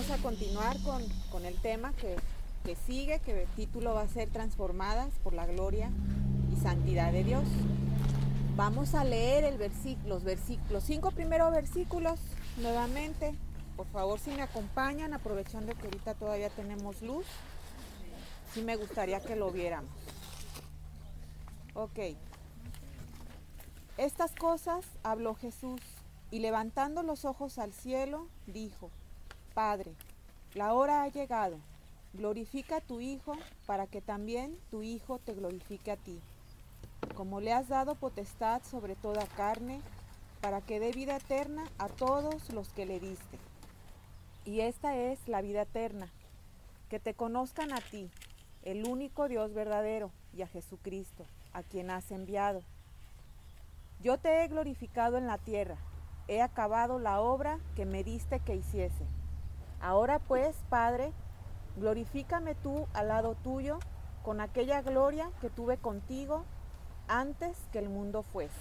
vamos a continuar con el tema que sigue, que el título va a ser Transformadas por la gloria y santidad de Dios. Vamos a leer los 5 primeros versículos nuevamente. Por favor, si me acompañan, aprovechando que ahorita todavía tenemos luz, sí me gustaría que lo viéramos. Ok. Estas cosas habló Jesús, y levantando los ojos al cielo, dijo: Padre, la hora ha llegado, glorifica a tu Hijo, para que también tu Hijo te glorifique a ti, como le has dado potestad sobre toda carne, para que dé vida eterna a todos los que le diste. Y esta es la vida eterna, que te conozcan a ti, el único Dios verdadero, y a Jesucristo, a quien has enviado. Yo te he glorificado en la tierra, he acabado la obra que me diste que hiciese. Ahora pues, Padre, glorifícame tú al lado tuyo, con aquella gloria que tuve contigo antes que el mundo fuese.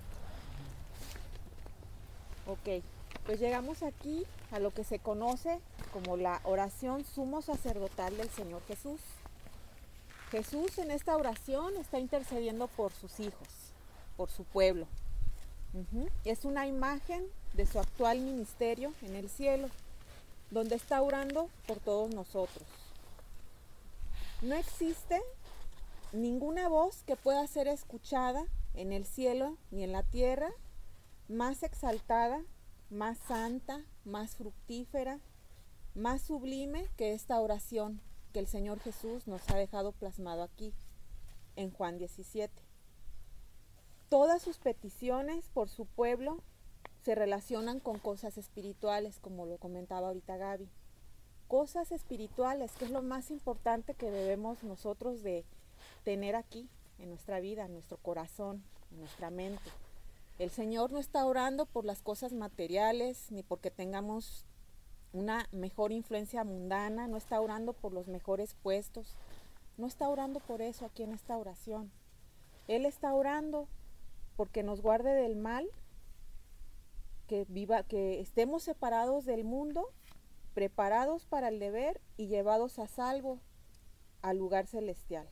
Ok, pues llegamos aquí a lo que se conoce como la oración sumo sacerdotal del Señor Jesús. Jesús en esta oración está intercediendo por sus hijos, por su pueblo. Es una imagen de su actual ministerio en el cielo, donde está orando por todos nosotros. No existe ninguna voz que pueda ser escuchada en el cielo ni en la tierra más exaltada, más santa, más fructífera, más sublime que esta oración que el Señor Jesús nos ha dejado plasmado aquí en Juan 17. Todas sus peticiones por su pueblo se relacionan con cosas espirituales, como lo comentaba ahorita Gaby. Cosas espirituales, que es lo más importante que debemos nosotros de tener aquí en nuestra vida, en nuestro corazón, en nuestra mente. El Señor no está orando por las cosas materiales, ni porque tengamos una mejor influencia mundana, no está orando por los mejores puestos, no está orando por eso aquí en esta oración. Él está orando porque nos guarde del mal, que estemos separados del mundo, preparados para el deber y llevados a salvo al lugar celestial.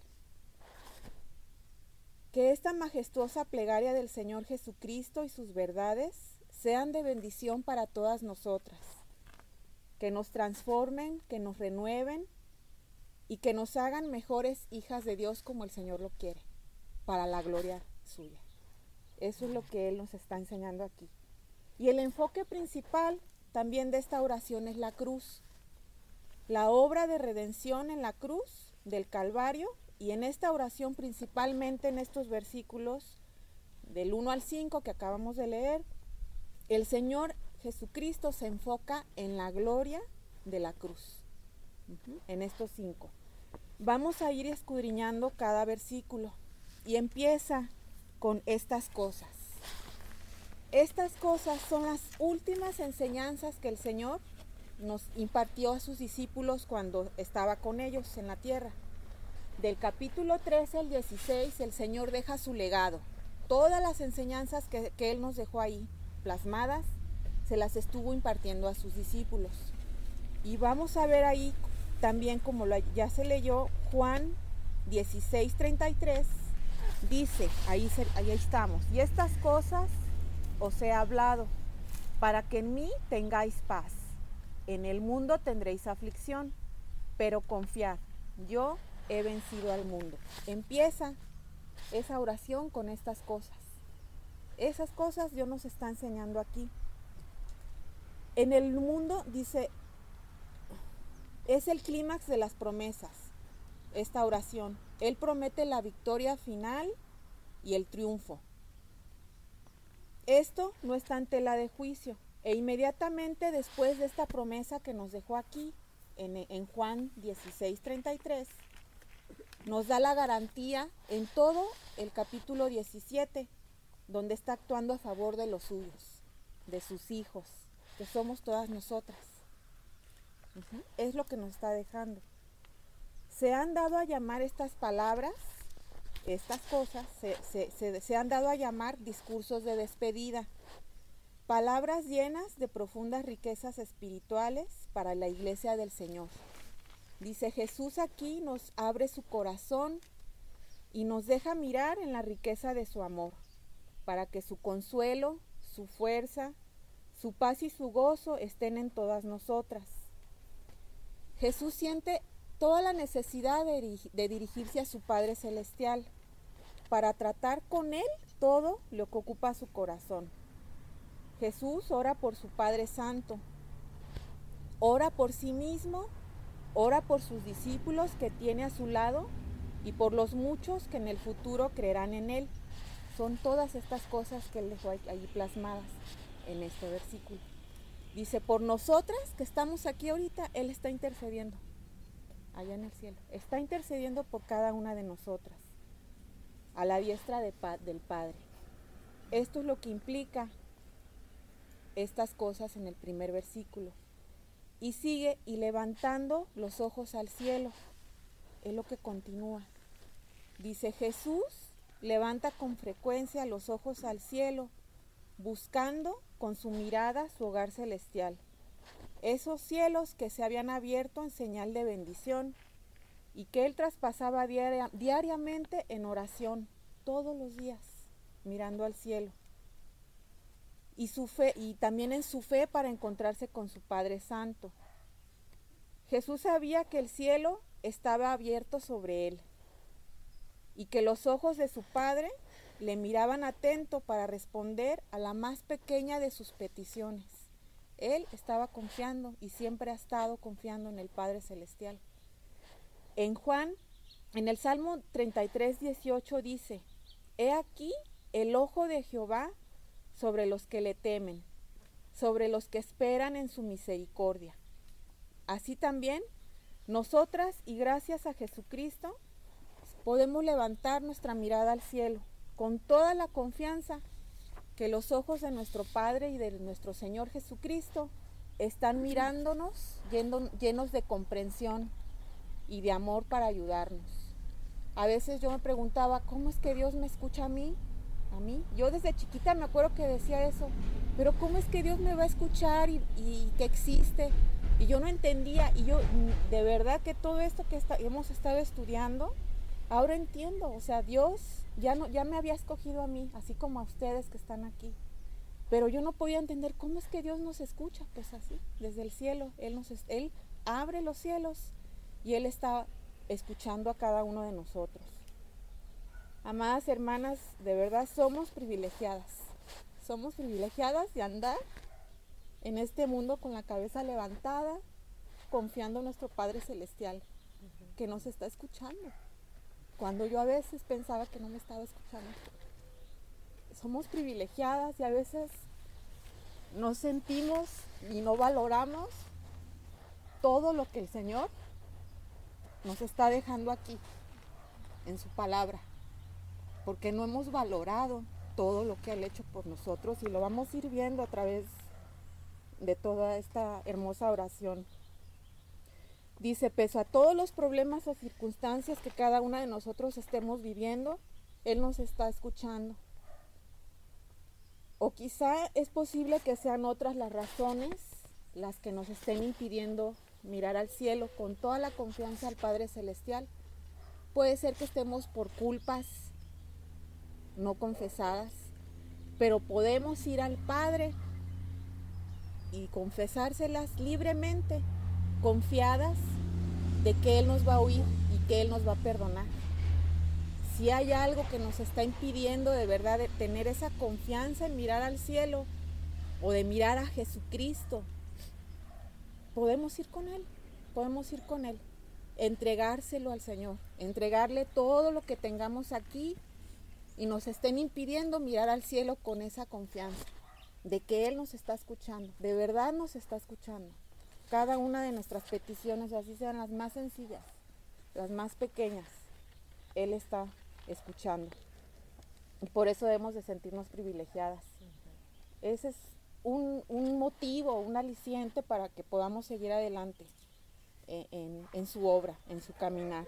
Que esta majestuosa plegaria del Señor Jesucristo y sus verdades sean de bendición para todas nosotras, que nos transformen, que nos renueven y que nos hagan mejores hijas de Dios como el Señor lo quiere, para la gloria suya. Eso es lo que Él nos está enseñando aquí. Y el enfoque principal también de esta oración es la cruz, la obra de redención en la cruz del Calvario. Y en esta oración, principalmente en estos versículos del 1 al 5 que acabamos de leer, el Señor Jesucristo se enfoca en la gloria de la cruz, en estos 5. Vamos a ir escudriñando cada versículo y empieza con estas cosas. Estas cosas son las últimas enseñanzas que el Señor nos impartió a sus discípulos cuando estaba con ellos en la tierra. Del capítulo 13 al 16, el Señor deja su legado. Todas las enseñanzas que Él nos dejó ahí plasmadas, se las estuvo impartiendo a sus discípulos. Y vamos a ver ahí también, como ya se leyó, Juan 16:33, dice, ahí estamos: y estas cosas os he hablado, para que en mí tengáis paz. En el mundo tendréis aflicción, pero confiad, yo he vencido al mundo. Empieza esa oración con estas cosas. Esas cosas Dios nos está enseñando aquí. En el mundo, dice, es el clímax de las promesas, esta oración. Él promete la victoria final y el triunfo. Esto no está en tela de juicio. E inmediatamente después de esta promesa que nos dejó aquí, en Juan 16:33, nos da la garantía en todo el capítulo 17, donde está actuando a favor de los suyos, de sus hijos, que somos todas nosotras. Es lo que nos está dejando. Se han dado a llamar estas palabras, estas cosas, se han dado a llamar discursos de despedida. Palabras llenas de profundas riquezas espirituales para la iglesia del Señor. Dice, Jesús aquí nos abre su corazón y nos deja mirar en la riqueza de su amor, para que su consuelo, su fuerza, su paz y su gozo estén en todas nosotras. Jesús siente toda la necesidad de dirigirse a su Padre Celestial para tratar con Él todo lo que ocupa su corazón. Jesús ora por su Padre Santo, ora por sí mismo, ora por sus discípulos que tiene a su lado y por los muchos que en el futuro creerán en Él. Son todas estas cosas que Él dejó ahí plasmadas en este versículo. Dice, por nosotras que estamos aquí ahorita, Él está intercediendo allá en el cielo. Está intercediendo por cada una de nosotras, a la diestra del Padre. Esto es lo que implica estas cosas en el primer versículo. Y sigue, y levantando los ojos al cielo, es lo que continúa. Dice, Jesús levanta con frecuencia los ojos al cielo, buscando con su mirada su hogar celestial. Esos cielos que se habían abierto en señal de bendición y que Él traspasaba diariamente en oración, todos los días, mirando al cielo. Y también en su fe para encontrarse con su Padre Santo. Jesús sabía que el cielo estaba abierto sobre él y que los ojos de su Padre le miraban atento para responder a la más pequeña de sus peticiones. Él estaba confiando y siempre ha estado confiando en el Padre Celestial. En el Salmo 33:18 dice, he aquí el ojo de Jehová sobre los que le temen, sobre los que esperan en su misericordia. Así también, nosotras y gracias a Jesucristo, podemos levantar nuestra mirada al cielo con toda la confianza que los ojos de nuestro Padre y de nuestro Señor Jesucristo están mirándonos llenos de comprensión y de amor para ayudarnos. A veces yo me preguntaba, ¿cómo es que Dios me escucha a mí? Yo desde chiquita me acuerdo que decía eso, pero ¿cómo es que Dios me va a escuchar y que existe? Y yo no entendía, y yo de verdad que todo esto que hemos estado estudiando, ahora entiendo. O sea, Dios ya me había escogido a mí, así como a ustedes que están aquí. Pero yo no podía entender cómo es que Dios nos escucha, pues así, desde el cielo. Él abre los cielos y Él está escuchando a cada uno de nosotros. Amadas hermanas, de verdad somos privilegiadas. Somos privilegiadas de andar en este mundo con la cabeza levantada, confiando en nuestro Padre Celestial, que nos está escuchando. Cuando yo a veces pensaba que no me estaba escuchando. Somos privilegiadas y a veces nos sentimos y no valoramos todo lo que el Señor nos está dejando aquí, en su palabra. Porque no hemos valorado todo lo que Él ha hecho por nosotros y lo vamos a ir viendo a través de toda esta hermosa oración. Dice, pese a todos los problemas o circunstancias que cada una de nosotros estemos viviendo, Él nos está escuchando. O quizá es posible que sean otras las razones las que nos estén impidiendo mirar al cielo con toda la confianza al Padre Celestial. Puede ser que estemos por culpas no confesadas, pero podemos ir al Padre y confesárselas libremente, confiadas de que Él nos va a oír y que Él nos va a perdonar. Si hay algo que nos está impidiendo de verdad de tener esa confianza en mirar al cielo o de mirar a Jesucristo, podemos ir con Él, entregárselo al Señor, entregarle todo lo que tengamos aquí y nos estén impidiendo mirar al cielo con esa confianza de que Él nos está escuchando, de verdad nos está escuchando. Cada una de nuestras peticiones, así sean las más sencillas, las más pequeñas, Él está escuchando. Y por eso debemos de sentirnos privilegiadas. Ese es un motivo, un aliciente para que podamos seguir adelante en su obra, en su caminar.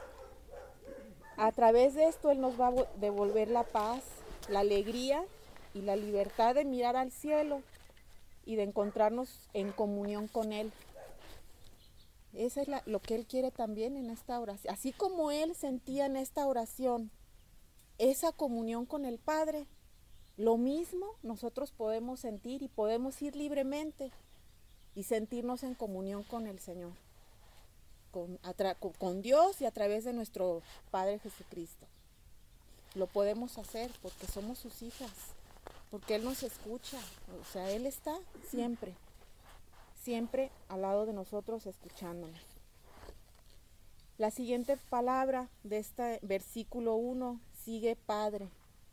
A través de esto Él nos va a devolver la paz, la alegría y la libertad de mirar al cielo y de encontrarnos en comunión con Él. Eso es lo que Él quiere también en esta oración. Así como Él sentía en esta oración esa comunión con el Padre, lo mismo nosotros podemos sentir y podemos ir libremente y sentirnos en comunión con el Señor, con Dios y a través de nuestro Padre Jesucristo. Lo podemos hacer porque somos sus hijas, porque Él nos escucha, o sea, Él está siempre, siempre al lado de nosotros escuchándonos. La siguiente palabra de este versículo 1 sigue Padre.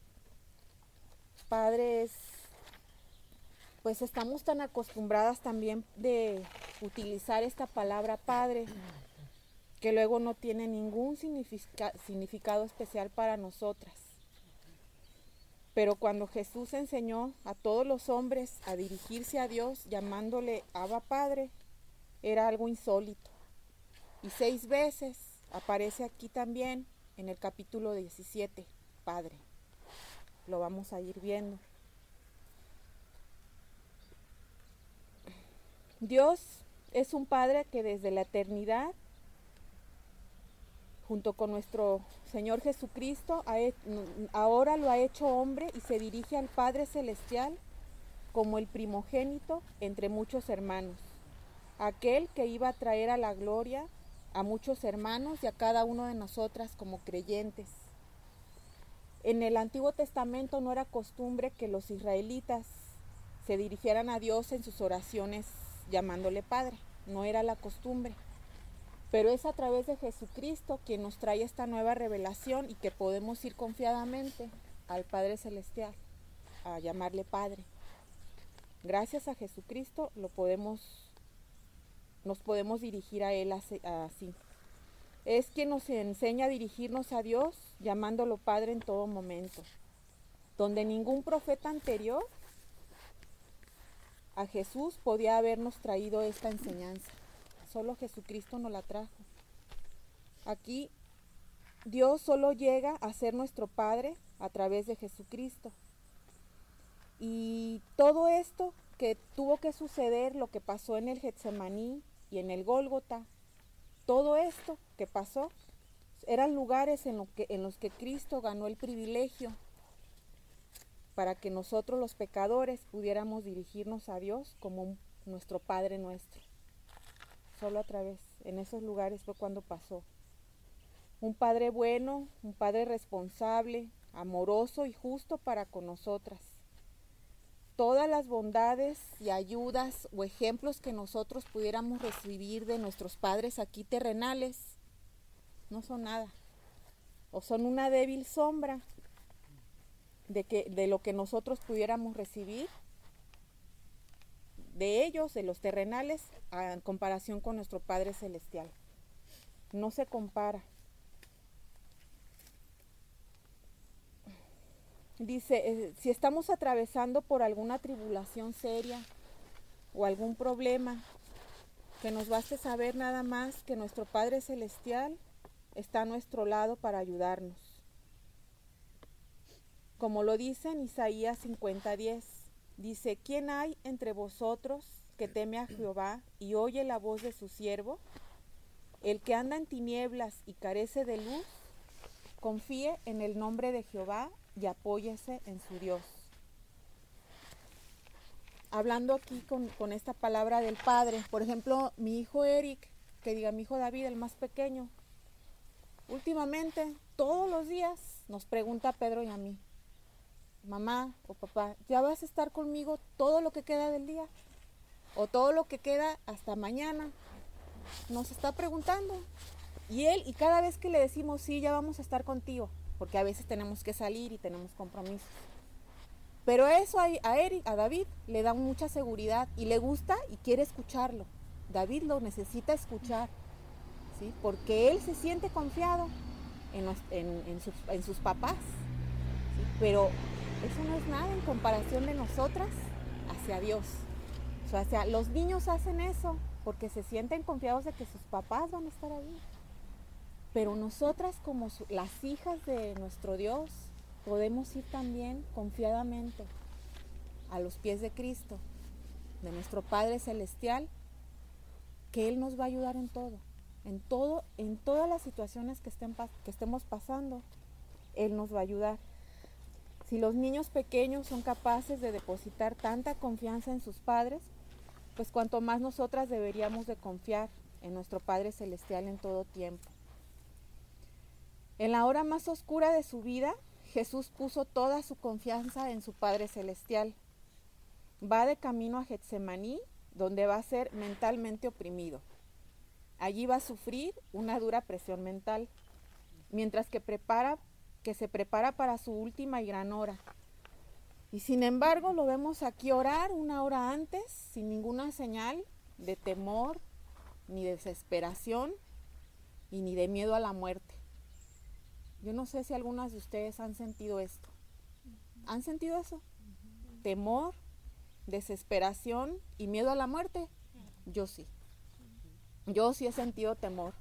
Padre es, pues estamos tan acostumbradas también de utilizar esta palabra Padre, que luego no tiene ningún significado especial para nosotras. Pero cuando Jesús enseñó a todos los hombres a dirigirse a Dios llamándole Abba Padre, era algo insólito. Y 6 veces aparece aquí también en el capítulo 17, Padre. Lo vamos a ir viendo. Dios es un Padre que desde la eternidad, junto con nuestro Señor Jesucristo, ahora lo ha hecho hombre y se dirige al Padre Celestial como el primogénito entre muchos hermanos, aquel que iba a traer a la gloria a muchos hermanos y a cada uno de nosotras como creyentes. En el Antiguo Testamento no era costumbre que los israelitas se dirigieran a Dios en sus oraciones llamándole Padre, no era la costumbre. Pero es a través de Jesucristo quien nos trae esta nueva revelación y que podemos ir confiadamente al Padre Celestial, a llamarle Padre. Gracias a Jesucristo nos podemos dirigir a Él así. Es quien nos enseña a dirigirnos a Dios llamándolo Padre en todo momento, donde ningún profeta anterior a Jesús podía habernos traído esta enseñanza. Solo Jesucristo nos la trajo. Aquí Dios solo llega a ser nuestro Padre a través de Jesucristo. Y todo esto que tuvo que suceder, lo que pasó en el Getsemaní y en el Gólgota, todo esto que pasó, eran lugares en los que Cristo ganó el privilegio para que nosotros los pecadores pudiéramos dirigirnos a Dios como nuestro Padre nuestro. Solo a través, en esos lugares fue cuando pasó. Un Padre bueno, un Padre responsable, amoroso y justo para con nosotras. Todas las bondades y ayudas o ejemplos que nosotros pudiéramos recibir de nuestros padres aquí terrenales no son nada, o son una débil sombra de lo que nosotros pudiéramos recibir de ellos, de los terrenales, en comparación con nuestro Padre Celestial. No se compara. Dice, si estamos atravesando por alguna tribulación seria o algún problema, que nos baste saber nada más que nuestro Padre Celestial está a nuestro lado para ayudarnos. Como lo dice en Isaías 50:10, dice, ¿quién hay entre vosotros que teme a Jehová y oye la voz de su siervo? El que anda en tinieblas y carece de luz, confíe en el nombre de Jehová y apóyese en su Dios. Hablando aquí con esta palabra del Padre, por ejemplo, mi hijo Eric, mi hijo David, el más pequeño, últimamente, todos los días, nos pregunta a Pedro y a mí, mamá o papá, ¿ya vas a estar conmigo todo lo que queda del día? O todo lo que queda hasta mañana. Nos está preguntando. Y cada vez que le decimos, sí, ya vamos a estar contigo, porque a veces tenemos que salir y tenemos compromisos. Pero eso a David le da mucha seguridad y le gusta y quiere escucharlo. David lo necesita escuchar, ¿sí? Porque él se siente confiado en sus papás, ¿sí? Pero eso no es nada en comparación de nosotras hacia Dios. O sea, los niños hacen eso porque se sienten confiados de que sus papás van a estar ahí. Pero nosotras como las hijas de nuestro Dios podemos ir también confiadamente a los pies de Cristo, de nuestro Padre Celestial, que Él nos va a ayudar en todas las situaciones que estemos pasando, Él nos va a ayudar. Si los niños pequeños son capaces de depositar tanta confianza en sus padres, pues cuanto más nosotras deberíamos de confiar en nuestro Padre Celestial en todo tiempo. En la hora más oscura de su vida, Jesús puso toda su confianza en su Padre Celestial. Va de camino a Getsemaní, donde va a ser mentalmente oprimido. Allí va a sufrir una dura presión mental, mientras que se prepara para su última y gran hora. Y sin embargo, lo vemos aquí orar una hora antes, sin ninguna señal de temor, ni de desesperación, y ni de miedo a la muerte. Yo no sé si algunas de ustedes han sentido esto. ¿Han sentido eso? Temor, desesperación y miedo a la muerte. Yo sí. Yo sí he sentido temor.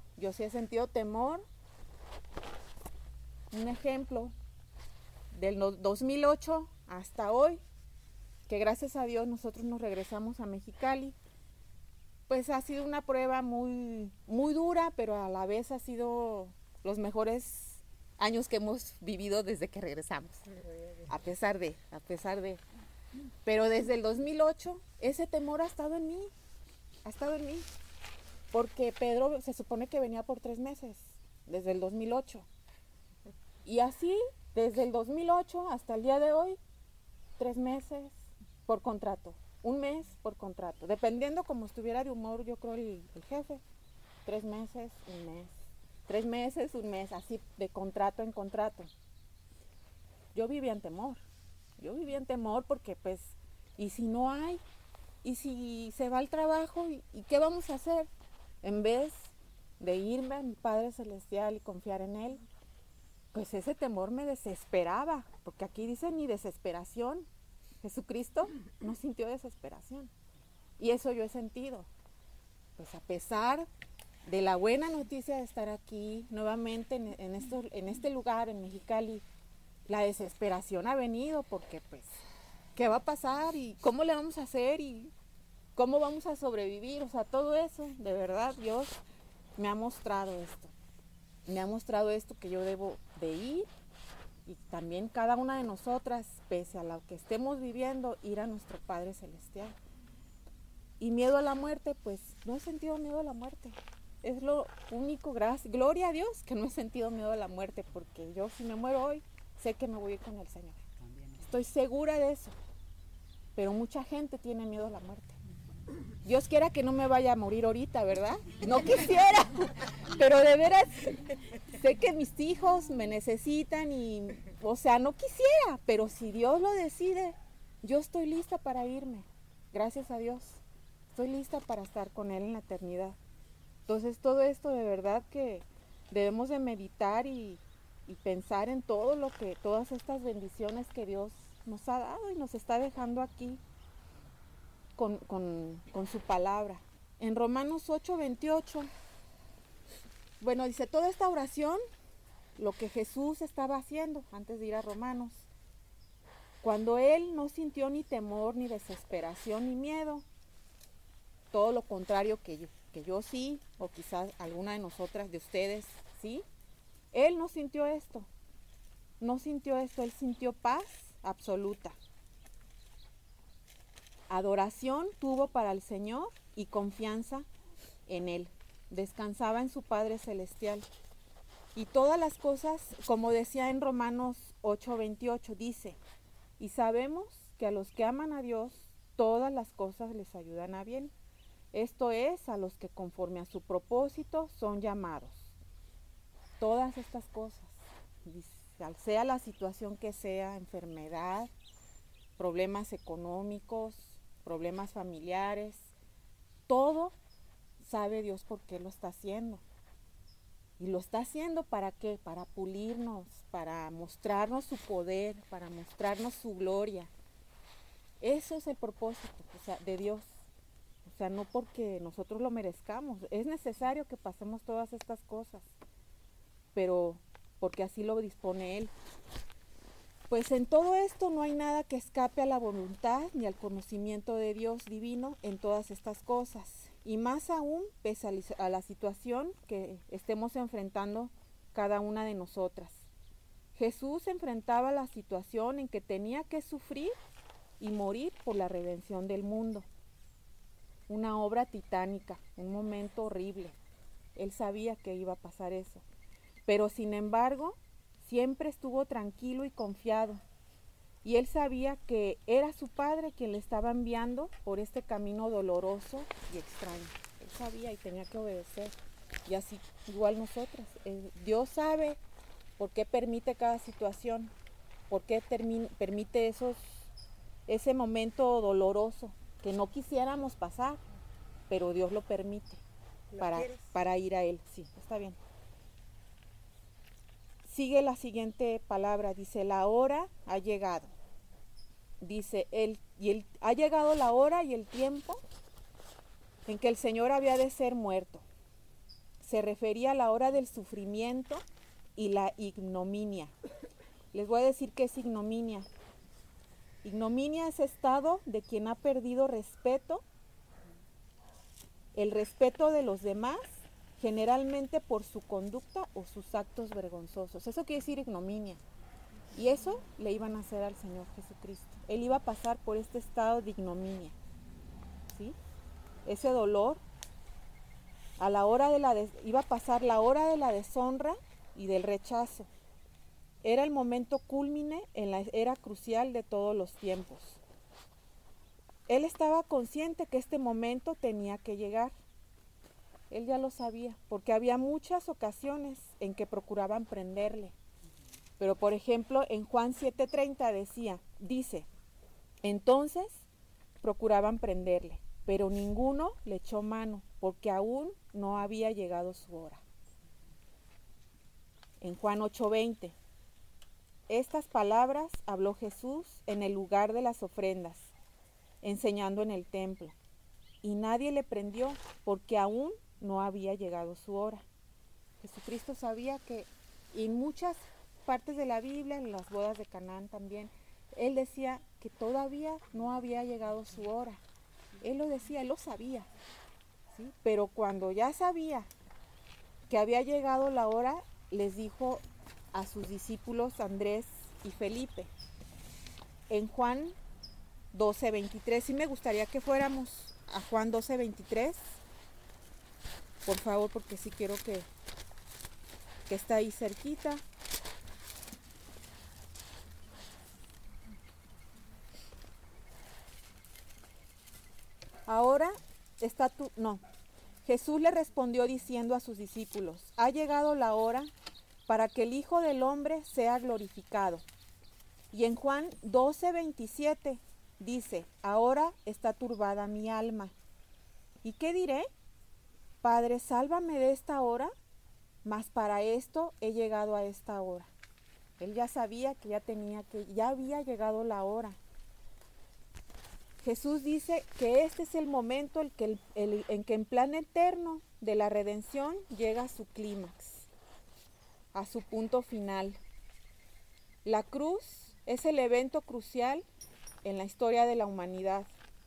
Un ejemplo, del 2008 hasta hoy, que gracias a Dios nosotros nos regresamos a Mexicali, pues ha sido una prueba muy, muy dura, pero a la vez ha sido los mejores años que hemos vivido desde que regresamos, a pesar de. Pero desde el 2008 ese temor ha estado en mí, porque Pedro se supone que venía por 3 meses, desde el 2008. Y así, desde el 2008 hasta el día de hoy, 3 meses por contrato, 1 mes por contrato, dependiendo como estuviera de humor, yo creo el jefe, 3 meses, 1 mes, 3 meses, 1 mes, así de contrato en contrato. Yo vivía en temor porque pues, ¿y si no hay? ¿Y si se va al trabajo? ¿Y qué vamos a hacer? En vez de irme a mi Padre Celestial y confiar en Él, pues ese temor me desesperaba, porque aquí dice ni desesperación. Jesucristo no sintió desesperación. Y eso yo he sentido. Pues a pesar de la buena noticia de estar aquí nuevamente en este lugar, en Mexicali, la desesperación ha venido porque pues, ¿qué va a pasar? ¿Y cómo le vamos a hacer? ¿Y cómo vamos a sobrevivir? O sea, todo eso, de verdad, Dios me ha mostrado esto. Me ha mostrado esto que yo debo de ir, y también cada una de nosotras, pese a lo que estemos viviendo, ir a nuestro Padre Celestial. Y miedo a la muerte, pues no he sentido miedo a la muerte. Es lo único, gloria a Dios, que no he sentido miedo a la muerte, porque yo si me muero hoy, sé que me voy a ir con el Señor. Estoy segura de eso. Pero mucha gente tiene miedo a la muerte. Dios quiera que no me vaya a morir ahorita, ¿verdad? No quisiera, pero de veras sé que mis hijos me necesitan y, o sea, no quisiera, pero si Dios lo decide, yo estoy lista para irme, gracias a Dios. Estoy lista para estar con Él en la eternidad. Entonces todo esto de verdad que debemos de meditar y pensar en todas estas bendiciones que Dios nos ha dado y nos está dejando aquí. Con su palabra. En Romanos 8:28, bueno, dice, toda esta oración, lo que Jesús estaba haciendo antes de ir a Romanos, cuando Él no sintió ni temor, ni desesperación, ni miedo, todo lo contrario que yo sí, o quizás alguna de nosotras, de ustedes, sí, Él no sintió esto, Él sintió paz absoluta. Adoración tuvo para el Señor y confianza en Él. Descansaba en su Padre Celestial. Y todas las cosas, como decía en Romanos 8:28, dice, y sabemos que a los que aman a Dios, todas las cosas les ayudan a bien. Esto es, a los que conforme a su propósito son llamados. Todas estas cosas, sea la situación que sea, enfermedad, problemas económicos, problemas familiares, todo sabe Dios por qué lo está haciendo. Y lo está haciendo ¿para qué? Para pulirnos, para mostrarnos su poder, para mostrarnos su gloria. Eso es el propósito, o sea, de Dios. O sea, no porque nosotros lo merezcamos. Es necesario que pasemos todas estas cosas, pero porque así lo dispone Él. Pues en todo esto no hay nada que escape a la voluntad ni al conocimiento de Dios divino en todas estas cosas. Y más aún, pese a la situación que estemos enfrentando cada una de nosotras. Jesús enfrentaba la situación en que tenía que sufrir y morir por la redención del mundo. Una obra titánica, un momento horrible. Él sabía que iba a pasar eso. Pero sin embargo, siempre estuvo tranquilo y confiado. Y él sabía que era su Padre quien le estaba enviando por este camino doloroso y extraño. Él sabía y tenía que obedecer. Y así, igual nosotras. Dios sabe por qué permite cada situación, por qué permite ese momento doloroso que no quisiéramos pasar, pero Dios lo permite para ir a Él. Sí, está bien. Sigue la siguiente palabra, dice, la hora ha llegado. Dice, ha llegado la hora y el tiempo en que el Señor había de ser muerto. Se refería a la hora del sufrimiento y la ignominia. Les voy a decir qué es ignominia. Ignominia es estado de quien ha perdido respeto, el respeto de los demás, generalmente por su conducta o sus actos vergonzosos. Eso quiere decir ignominia. Y eso le iban a hacer al Señor Jesucristo. Él iba a pasar por este estado de ignominia, ¿sí? Ese dolor, iba a pasar la hora de la deshonra y del rechazo. Era el momento cúlmine en la era crucial de todos los tiempos. Él estaba consciente que este momento tenía que llegar. Él ya lo sabía, porque había muchas ocasiones en que procuraban prenderle. Pero por ejemplo, en Juan 7:30 dice, entonces procuraban prenderle, pero ninguno le echó mano, porque aún no había llegado su hora. En Juan 8:20, estas palabras habló Jesús en el lugar de las ofrendas, enseñando en el templo, y nadie le prendió, porque aún no había llegado su hora. Jesucristo sabía que en muchas partes de la Biblia, en las bodas de Canaán también, él decía que todavía no había llegado su hora. Él lo decía, él lo sabía, ¿sí? Pero cuando ya sabía que había llegado la hora, les dijo a sus discípulos Andrés y Felipe. En Juan 12:23, sí me gustaría que fuéramos a Juan 12:23, por favor, porque sí quiero que está ahí cerquita. Ahora Jesús le respondió diciendo a sus discípulos, ha llegado la hora para que el Hijo del Hombre sea glorificado. Y en Juan 12:27 dice, ahora está turbada mi alma. ¿Y qué diré? Padre, sálvame de esta hora, mas para esto he llegado a esta hora. Él ya sabía que ya había llegado la hora. Jesús dice que este es el momento en que en plan eterno de la redención llega a su clímax, a su punto final. La cruz es el evento crucial en la historia de la humanidad.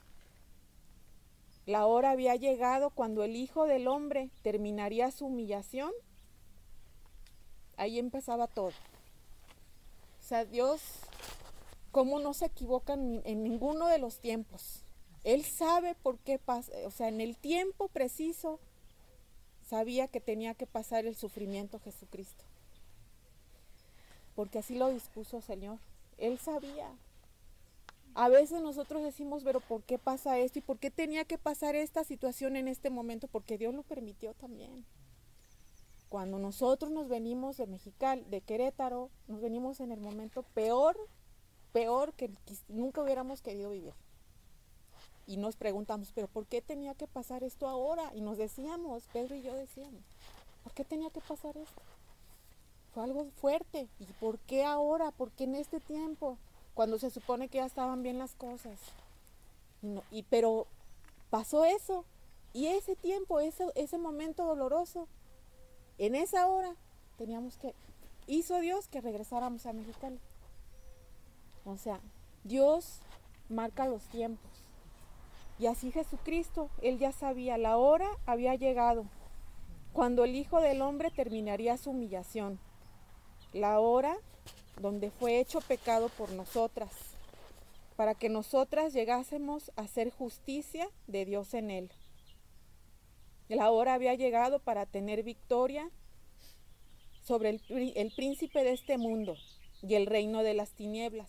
La hora había llegado cuando el Hijo del Hombre terminaría su humillación. Ahí empezaba todo. O sea, Dios, cómo no se equivoca en ninguno de los tiempos. Él sabe por qué pasa, o sea, en el tiempo preciso sabía que tenía que pasar el sufrimiento Jesucristo. Porque así lo dispuso el Señor. Él sabía. A veces nosotros decimos, pero ¿por qué pasa esto? ¿Y por qué tenía que pasar esta situación en este momento? Porque Dios lo permitió también. Cuando nosotros nos venimos de Mexicali, de Querétaro, nos venimos en el momento peor que nunca hubiéramos querido vivir. Y nos preguntamos, ¿pero por qué tenía que pasar esto ahora? Y nos decíamos, Pedro y yo decíamos, ¿por qué tenía que pasar esto? Fue algo fuerte. ¿Y por qué ahora? ¿Por qué en este tiempo? Cuando se supone que ya estaban bien las cosas. Pero pasó eso. Y ese tiempo, ese momento doloroso, en esa hora hizo Dios que regresáramos a Mexicali. O sea, Dios marca los tiempos. Y así Jesucristo, Él ya sabía, la hora había llegado, cuando el Hijo del Hombre terminaría su humillación. La hora donde fue hecho pecado por nosotras, para que nosotras llegásemos a hacer justicia de Dios en Él. La hora había llegado para tener victoria sobre el príncipe de este mundo y el reino de las tinieblas.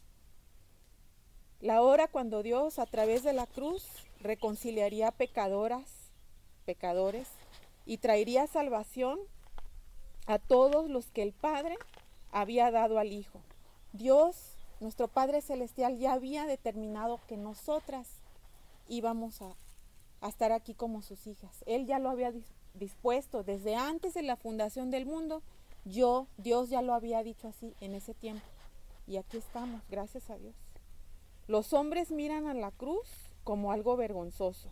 La hora cuando Dios, a través de la cruz, reconciliaría pecadores, y traería salvación a todos los que el Padre había dado al Hijo. Dios, nuestro Padre Celestial, ya había determinado que nosotras íbamos a estar aquí como sus hijas. Él ya lo había dispuesto desde antes de la fundación del mundo. Dios ya lo había dicho así en ese tiempo. Y aquí estamos, gracias a Dios. Los hombres miran a la cruz como algo vergonzoso.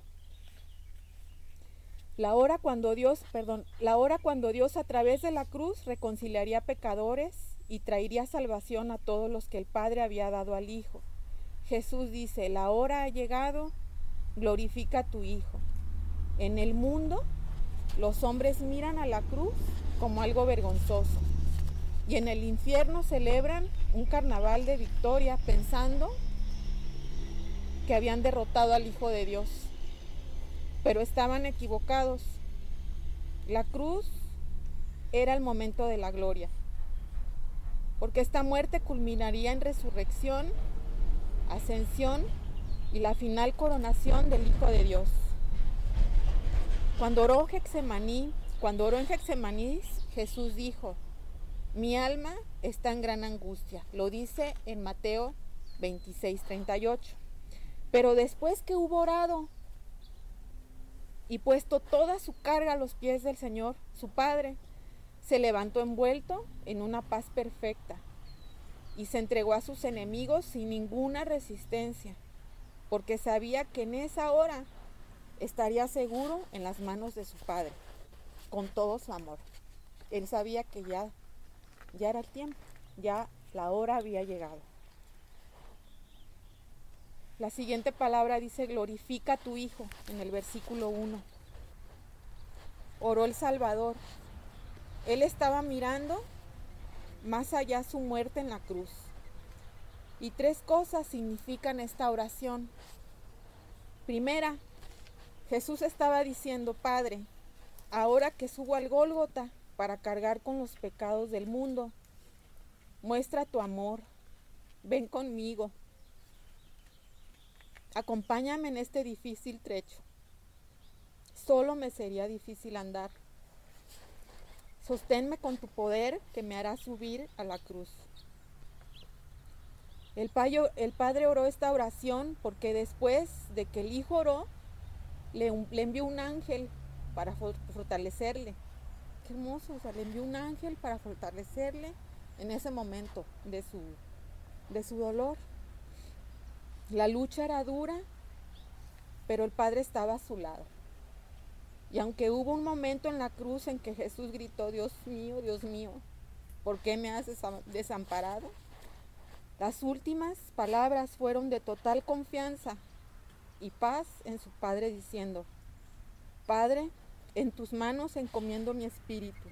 La hora cuando Dios a través de la cruz reconciliaría pecadores y traería salvación a todos los que el Padre había dado al Hijo. Jesús dice, la hora ha llegado, glorifica a tu Hijo. En el mundo, los hombres miran a la cruz como algo vergonzoso. Y en el infierno celebran un carnaval de victoria pensando que habían derrotado al Hijo de Dios. Pero estaban equivocados. La cruz era el momento de la gloria, porque esta muerte culminaría en resurrección, ascensión y la final coronación del Hijo de Dios. Cuando oró en Getsemaní, Jesús dijo, mi alma está en gran angustia. Lo dice en Mateo 26:38. Pero después que hubo orado y puesto toda su carga a los pies del Señor, su Padre, se levantó envuelto en una paz perfecta y se entregó a sus enemigos sin ninguna resistencia, porque sabía que en esa hora estaría seguro en las manos de su Padre, con todo su amor. Él sabía que ya era el tiempo, ya la hora había llegado. La siguiente palabra dice, glorifica a tu Hijo, en el versículo 1. Oró el Salvador. Él estaba mirando más allá su muerte en la cruz. Y 3 cosas significan esta oración. Primera, Jesús estaba diciendo, Padre, ahora que subo al Gólgota para cargar con los pecados del mundo, muestra tu amor, ven conmigo, acompáñame en este difícil trecho. Solo me sería difícil andar. Sosténme con tu poder que me hará subir a la cruz. El Padre oró esta oración porque después de que el Hijo oró, le envió un ángel para fortalecerle. Qué hermoso, o sea, le envió un ángel para fortalecerle en ese momento de su dolor. La lucha era dura, pero el Padre estaba a su lado. Y aunque hubo un momento en la cruz en que Jesús gritó, Dios mío, ¿por qué me has desamparado? Las últimas palabras fueron de total confianza y paz en su Padre, diciendo, Padre, en tus manos encomiendo mi espíritu.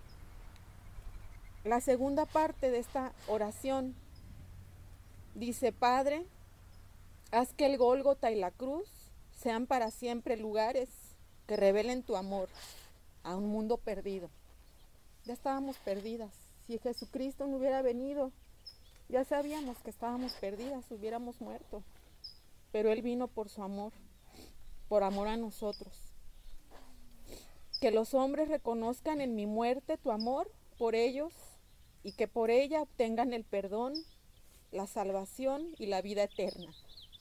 La segunda parte de esta oración dice, Padre, haz que el Gólgota y la cruz sean para siempre lugares que revelen tu amor a un mundo perdido. Ya estábamos perdidas. Si Jesucristo no hubiera venido, ya sabíamos que estábamos perdidas, hubiéramos muerto. Pero Él vino por su amor, por amor a nosotros. Que los hombres reconozcan en mi muerte tu amor por ellos y que por ella obtengan el perdón, la salvación y la vida eterna.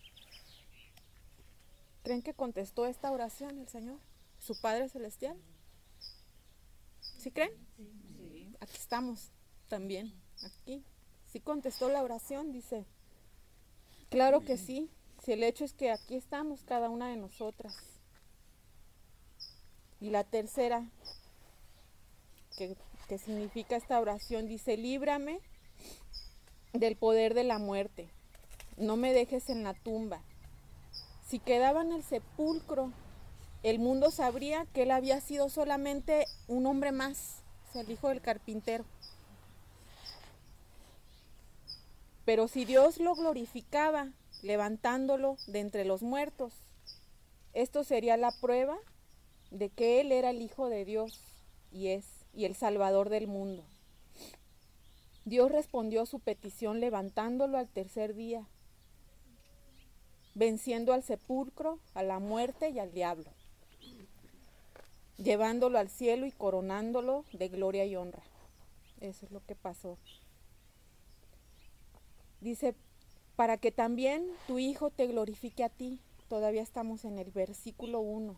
¿Creen que contestó esta oración el Señor, su Padre Celestial? ¿Sí creen? Sí. Aquí estamos también, aquí. Sí contestó la oración, dice. Claro que sí, si el hecho es que aquí estamos cada una de nosotras. Y la tercera, que significa esta oración, dice, líbrame del poder de la muerte. No me dejes en la tumba. Si quedaba en el sepulcro, el mundo sabría que él había sido solamente un hombre más, o sea, el hijo del carpintero. Pero si Dios lo glorificaba, levantándolo de entre los muertos, esto sería la prueba de que Él era el Hijo de Dios y el Salvador del mundo. Dios respondió a su petición levantándolo al tercer día, venciendo al sepulcro, a la muerte y al diablo, llevándolo al cielo y coronándolo de gloria y honra. Eso es lo que pasó. Dice, para que también tu Hijo te glorifique a ti. Todavía estamos en el versículo 1.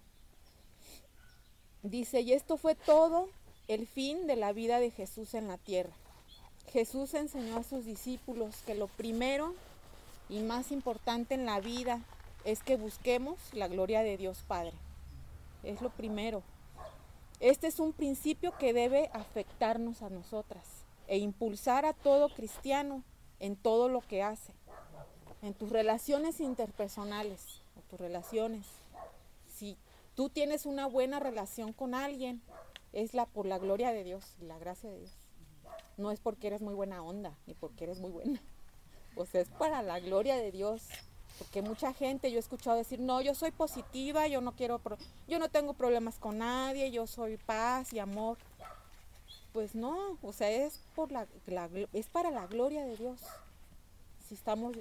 Dice, y esto fue todo el fin de la vida de Jesús en la tierra. Jesús enseñó a sus discípulos que lo primero y más importante en la vida es que busquemos la gloria de Dios Padre. Es lo primero. Este es un principio que debe afectarnos a nosotras e impulsar a todo cristiano en todo lo que hace, en tus relaciones interpersonales o tus relaciones. Si tú tienes una buena relación con alguien, es por la gloria de Dios, la gracia de Dios. No es porque eres muy buena onda, ni porque eres muy buena. O sea, es para la gloria de Dios. Porque mucha gente yo he escuchado decir, no, yo soy positiva, yo no tengo problemas con nadie, yo soy paz y amor. Pues no, o sea, es para la gloria de Dios. Si estamos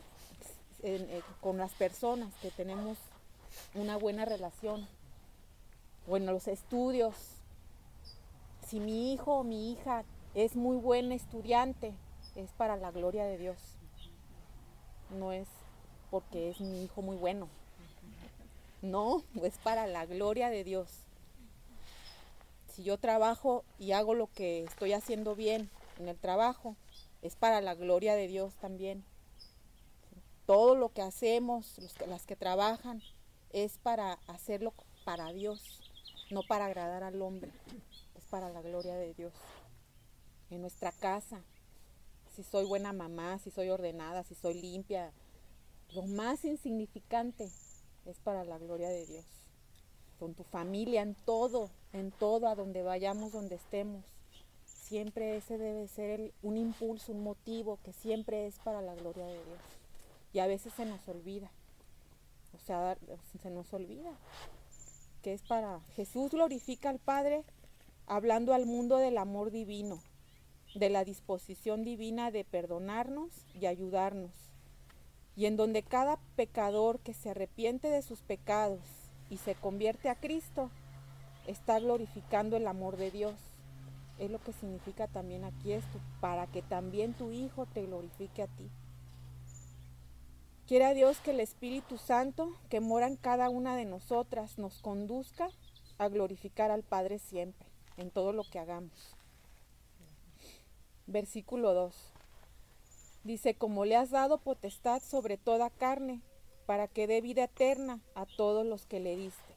con las personas que tenemos una buena relación, o en los estudios, si mi hijo o mi hija es muy buen estudiante, es para la gloria de Dios. No es porque es mi hijo muy bueno. No, es para la gloria de Dios. Si yo trabajo y hago lo que estoy haciendo bien en el trabajo, es para la gloria de Dios también. Todo lo que hacemos, las que trabajan, es para hacerlo para Dios, no para agradar al hombre. Es para la gloria de Dios. En nuestra casa, si soy buena mamá, si soy ordenada, si soy limpia, lo más insignificante es para la gloria de Dios. Con tu familia, en todo, a donde vayamos, donde estemos. Siempre ese debe ser un impulso, un motivo que siempre es para la gloria de Dios. Y a veces se nos olvida. O sea, se nos olvida que es para... Jesús glorifica al Padre hablando al mundo del amor divino, de la disposición divina de perdonarnos y ayudarnos. Y en donde cada pecador que se arrepiente de sus pecados y se convierte a Cristo, está glorificando el amor de Dios. Es lo que significa también aquí esto, para que también tu Hijo te glorifique a ti. Quiera Dios que el Espíritu Santo, que mora en cada una de nosotras, nos conduzca a glorificar al Padre siempre, en todo lo que hagamos. Versículo 2. Dice, como le has dado potestad sobre toda carne, para que dé vida eterna a todos los que le diste.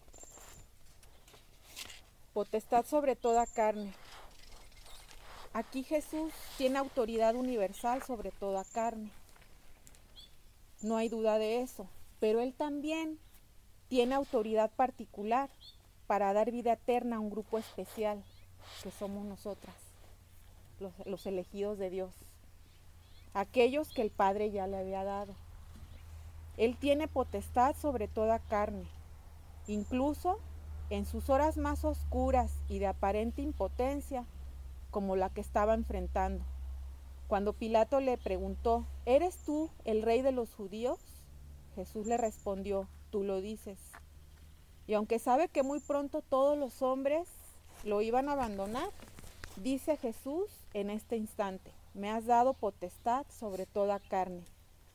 Potestad sobre toda carne. Aquí Jesús tiene autoridad universal sobre toda carne. No hay duda de eso. Pero Él también tiene autoridad particular para dar vida eterna a un grupo especial, que somos nosotras, los elegidos de Dios. Aquellos que el Padre ya le había dado. Él tiene potestad sobre toda carne, incluso en sus horas más oscuras y de aparente impotencia, como la que estaba enfrentando. Cuando Pilato le preguntó, ¿eres tú el rey de los judíos? Jesús le respondió, tú lo dices. Y aunque sabe que muy pronto todos los hombres lo iban a abandonar, dice Jesús en este instante, me has dado potestad sobre toda carne.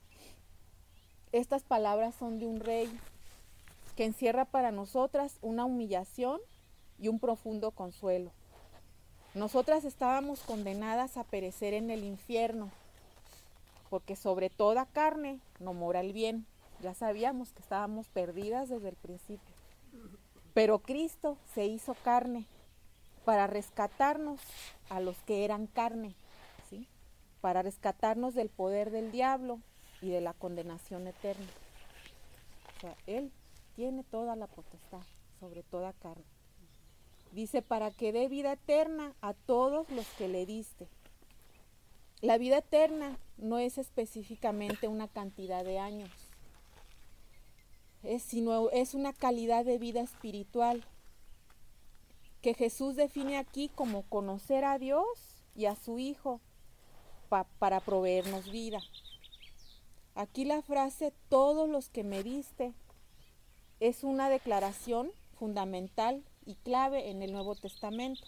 Estas palabras son de un rey que encierra para nosotras una humillación y un profundo consuelo. Nosotras estábamos condenadas a perecer en el infierno, porque sobre toda carne no mora el bien. Ya sabíamos que estábamos perdidas desde el principio. Pero Cristo se hizo carne para rescatarnos a los que eran carne, ¿sí? para rescatarnos del poder del diablo y de la condenación eterna. O sea, Él tiene toda la potestad sobre toda carne. Dice, para que dé vida eterna a todos los que le diste. La vida eterna no es específicamente una cantidad de años, sino es una calidad de vida espiritual que Jesús define aquí como conocer a Dios y a su Hijo para proveernos vida. Aquí la frase todos los que me diste es una declaración fundamental y clave en el Nuevo Testamento.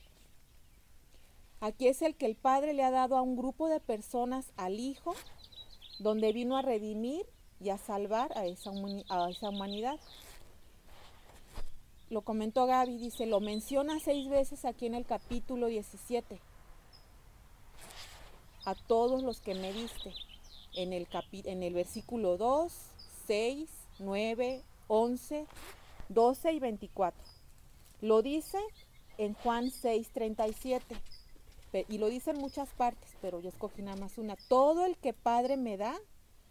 Aquí es el que el Padre le ha dado a un grupo de personas al Hijo, donde vino a redimir y a salvar a esa humanidad. Lo comentó Gaby, dice, lo menciona 6 veces aquí en el capítulo 17. A todos los que me diste. En el versículo 2, 6, 9, 11, 12 y 24. Lo dice en Juan 6, 37. Y lo dice en muchas partes, pero yo escogí nada más una. Todo lo que el Padre me da,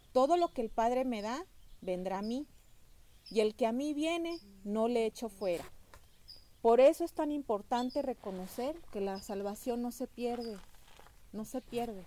vendrá a mí. Y el que a mí viene, no le echo fuera. Por eso es tan importante reconocer que la salvación no se pierde. No se pierde.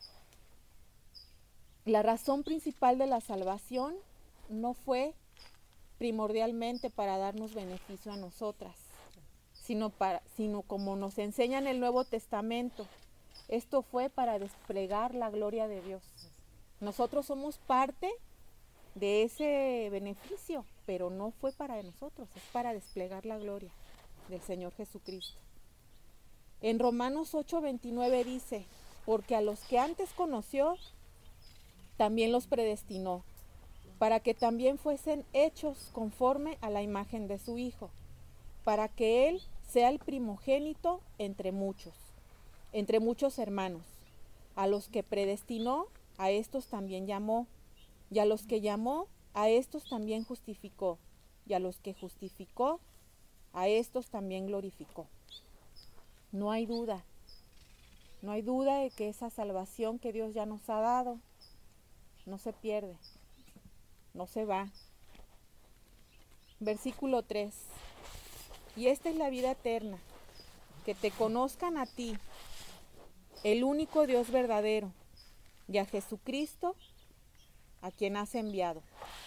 La razón principal de la salvación no fue primordialmente para darnos beneficio a nosotras, sino como nos enseña en el Nuevo Testamento, esto fue para desplegar la gloria de Dios. Nosotros somos parte de ese beneficio, pero no fue para nosotros, es para desplegar la gloria del Señor Jesucristo. En Romanos 8:29 dice, porque a los que antes conoció, también los predestinó, para que también fuesen hechos conforme a la imagen de su Hijo, para que Él sea el primogénito entre muchos hermanos. A los que predestinó, a estos también llamó, y a los que llamó, a estos también justificó, y a los que justificó, a estos también glorificó. No hay duda de que esa salvación que Dios ya nos ha dado, no se pierde, no se va. Versículo 3. Y esta es la vida eterna, que te conozcan a ti, el único Dios verdadero, y a Jesucristo, a quien has enviado.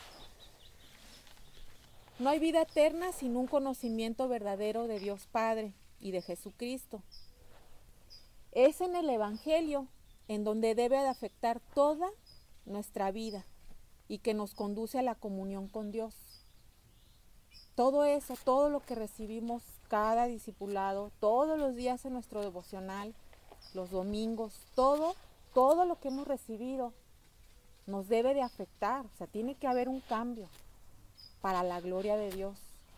No hay vida eterna sin un conocimiento verdadero de Dios Padre y de Jesucristo. Es en el Evangelio en donde debe de afectar toda nuestra vida y que nos conduce a la comunión con Dios. Todo eso, todo lo que recibimos cada discipulado, todos los días en nuestro devocional, los domingos, todo lo que hemos recibido nos debe de afectar. O sea, tiene que haber un cambio para la gloria de Dios.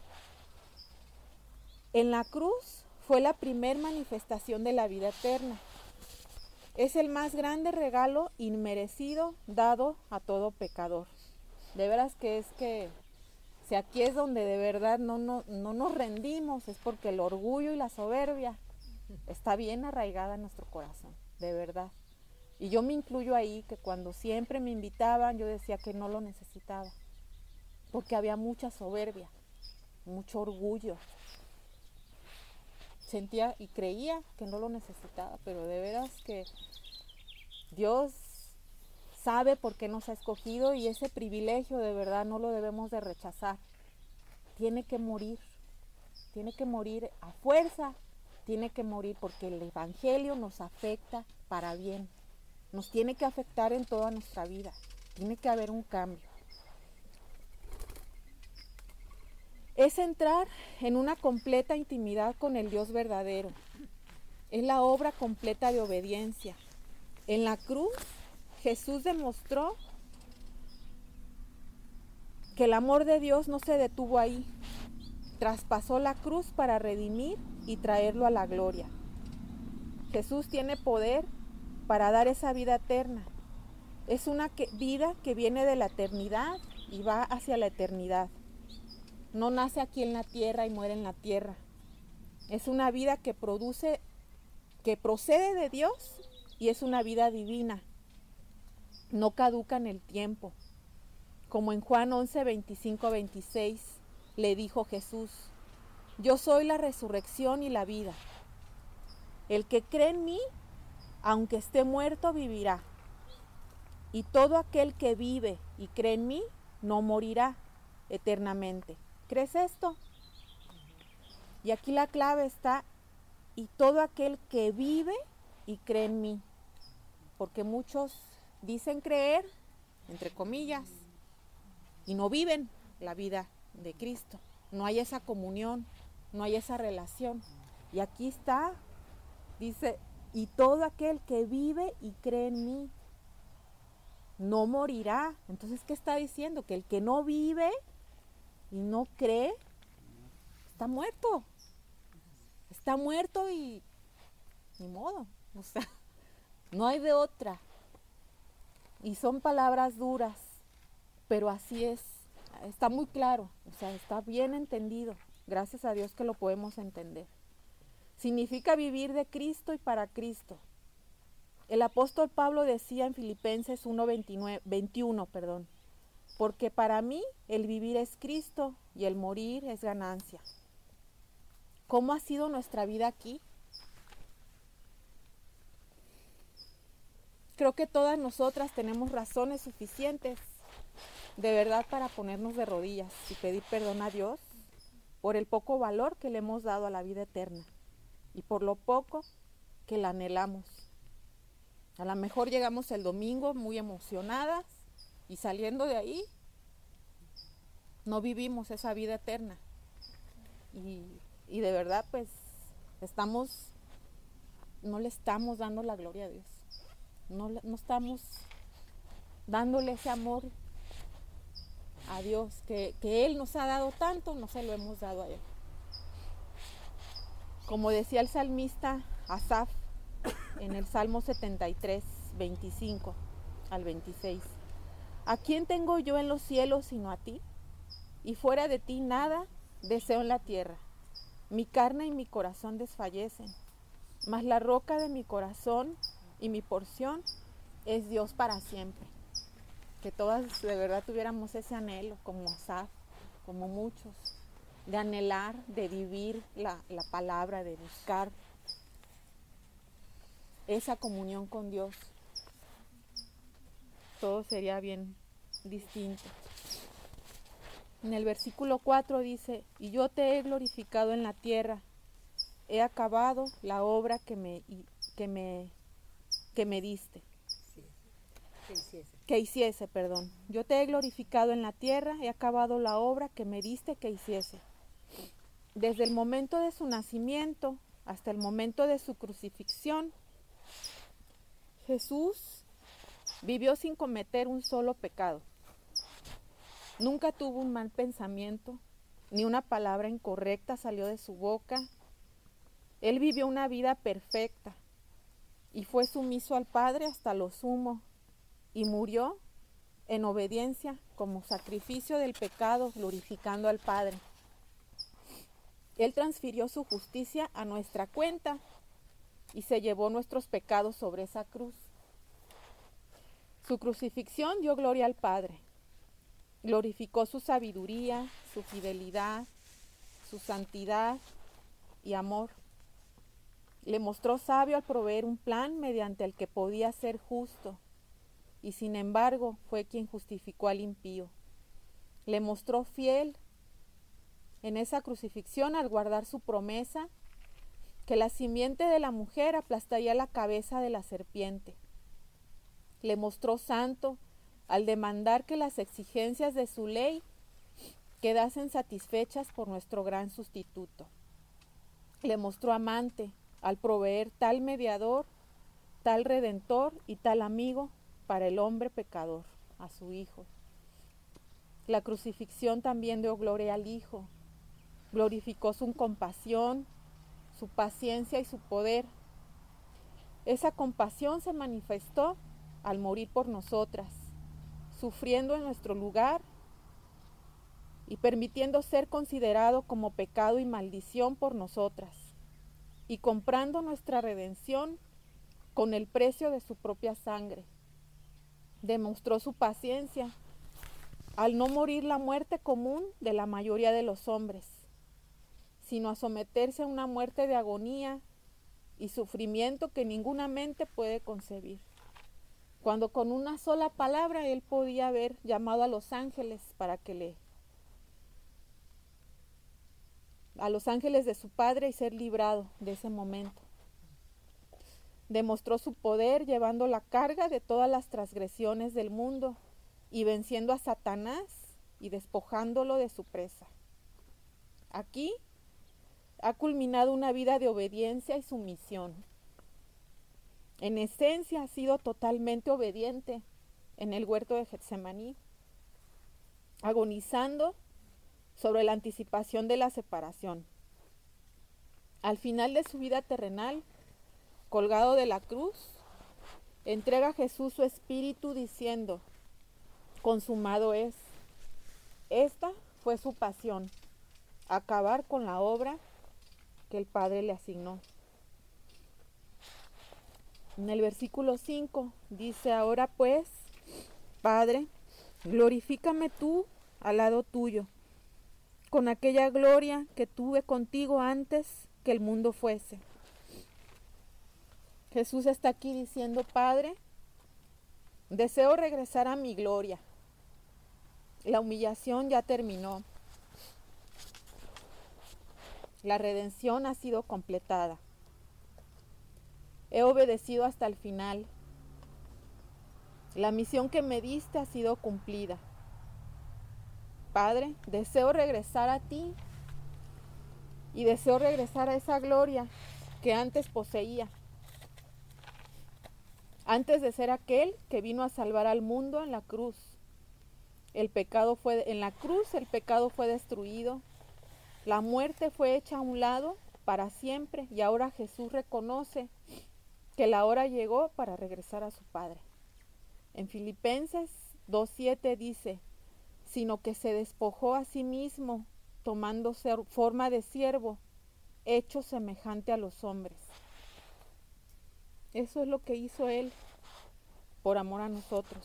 En la cruz fue la primer manifestación de la vida eterna. Es el más grande regalo inmerecido dado a todo pecador. De veras que si aquí es donde de verdad no nos rendimos, es porque el orgullo y la soberbia está bien arraigada en nuestro corazón, de verdad. Y yo me incluyo ahí, que cuando siempre me invitaban, yo decía que no lo necesitaba, porque había mucha soberbia, mucho orgullo. Sentía y creía que no lo necesitaba, pero de veras que Dios sabe por qué nos ha escogido y ese privilegio de verdad no lo debemos de rechazar. Tiene que morir a fuerza, tiene que morir porque el Evangelio nos afecta para bien, nos tiene que afectar en toda nuestra vida, tiene que haber un cambio. Es entrar en una completa intimidad con el Dios verdadero, es la obra completa de obediencia. En la cruz, Jesús demostró que el amor de Dios no se detuvo ahí. Traspasó la cruz para redimir y traerlo a la gloria. Jesús tiene poder para dar esa vida eterna. Es una vida que viene de la eternidad y va hacia la eternidad. No nace aquí en la tierra y muere en la tierra. Es una vida que procede de Dios y es una vida divina, no caduca en el tiempo. Como en Juan 11, 25, 26 le dijo Jesús: yo soy la resurrección y la vida. El que cree en mí, aunque esté muerto, vivirá. Y todo aquel que vive y cree en mí, no morirá eternamente. ¿Crees esto? Y aquí la clave está: y todo aquel que vive y cree en mí. Porque muchos dicen creer, entre comillas, y no viven la vida de Cristo. No hay esa comunión, no hay esa relación. Y aquí está, dice, y todo aquel que vive y cree en mí, no morirá. Entonces, ¿qué está diciendo? Que el que no vive y no cree, está muerto. Está muerto y ni modo. O sea, no hay de otra. Y son palabras duras, pero así es. Está muy claro, o sea, está bien entendido. Gracias a Dios que lo podemos entender. Significa vivir de Cristo y para Cristo. El apóstol Pablo decía en Filipenses 1:21, porque para mí el vivir es Cristo y el morir es ganancia. ¿Cómo ha sido nuestra vida aquí? Creo que todas nosotras tenemos razones suficientes, de verdad, para ponernos de rodillas y pedir perdón a Dios por el poco valor que le hemos dado a la vida eterna y por lo poco que la anhelamos. A lo mejor llegamos el domingo muy emocionadas y saliendo de ahí no vivimos esa vida eterna. Y de verdad, pues, no le estamos dando la gloria a Dios. No estamos dándole ese amor a Dios que Él nos ha dado tanto, no se lo hemos dado a Él. Como decía el salmista Asaf en el Salmo 73, 25 al 26. ¿A quién tengo yo en los cielos sino a ti? Y fuera de ti nada deseo en la tierra. Mi carne y mi corazón desfallecen, mas la roca de mi corazón y mi porción es Dios para siempre. Que todas de verdad tuviéramos ese anhelo, como Asaf, como muchos, de anhelar, de vivir la palabra, de buscar esa comunión con Dios. Todo sería bien distinto. En el versículo 4 dice: y yo te he glorificado en la tierra, he acabado la obra que me diste. Que hiciese. Yo te he glorificado en la tierra, he acabado la obra que me diste que hiciese. Desde el momento de su nacimiento hasta el momento de su crucifixión, Jesús vivió sin cometer un solo pecado. Nunca tuvo un mal pensamiento, ni una palabra incorrecta salió de su boca. Él vivió una vida perfecta y fue sumiso al Padre hasta lo sumo y murió en obediencia como sacrificio del pecado, glorificando al Padre. Él transfirió su justicia a nuestra cuenta y se llevó nuestros pecados sobre esa cruz. Su crucifixión dio gloria al Padre. Glorificó su sabiduría, su fidelidad, su santidad y amor. Le mostró sabio al proveer un plan mediante el que podía ser justo, y sin embargo fue quien justificó al impío. Le mostró fiel en esa crucifixión al guardar su promesa que la simiente de la mujer aplastaría la cabeza de la serpiente. Le mostró santo al demandar que las exigencias de su ley quedasen satisfechas por nuestro gran sustituto. Le mostró amante al proveer tal mediador, tal redentor y tal amigo para el hombre pecador, a su Hijo. La crucifixión también dio gloria al Hijo. Glorificó su compasión, su paciencia y su poder. Esa compasión se manifestó al morir por nosotras, sufriendo en nuestro lugar y permitiendo ser considerado como pecado y maldición por nosotras, y comprando nuestra redención con el precio de su propia sangre. Demostró su paciencia al no morir la muerte común de la mayoría de los hombres, sino a someterse a una muerte de agonía y sufrimiento que ninguna mente puede concebir. Cuando con una sola palabra él podía haber llamado a los ángeles a los ángeles de su Padre y ser librado de ese momento. Demostró su poder llevando la carga de todas las transgresiones del mundo y venciendo a Satanás y despojándolo de su presa. Aquí ha culminado una vida de obediencia y sumisión. En esencia ha sido totalmente obediente en el huerto de Getsemaní, agonizando sobre la anticipación de la separación. Al final de su vida terrenal, colgado de la cruz, entrega a Jesús su espíritu diciendo: consumado es. Esta fue su pasión, acabar con la obra que el Padre le asignó. En el versículo 5 dice: ahora pues, Padre, glorifícame tú al lado tuyo, con aquella gloria que tuve contigo antes que el mundo fuese. Jesús está aquí diciendo: Padre, deseo regresar a mi gloria. La humillación ya terminó. La redención ha sido completada. He obedecido hasta el final. La misión que me diste ha sido cumplida. Padre, deseo regresar a ti y deseo regresar a esa gloria que antes poseía. Antes de ser aquel que vino a salvar al mundo en la cruz. En la cruz el pecado fue destruido. La muerte fue hecha a un lado para siempre y ahora Jesús reconoce que la hora llegó para regresar a su Padre. En Filipenses 2:7 dice: sino que se despojó a sí mismo, tomando forma de siervo, hecho semejante a los hombres. Eso es lo que hizo Él por amor a nosotros.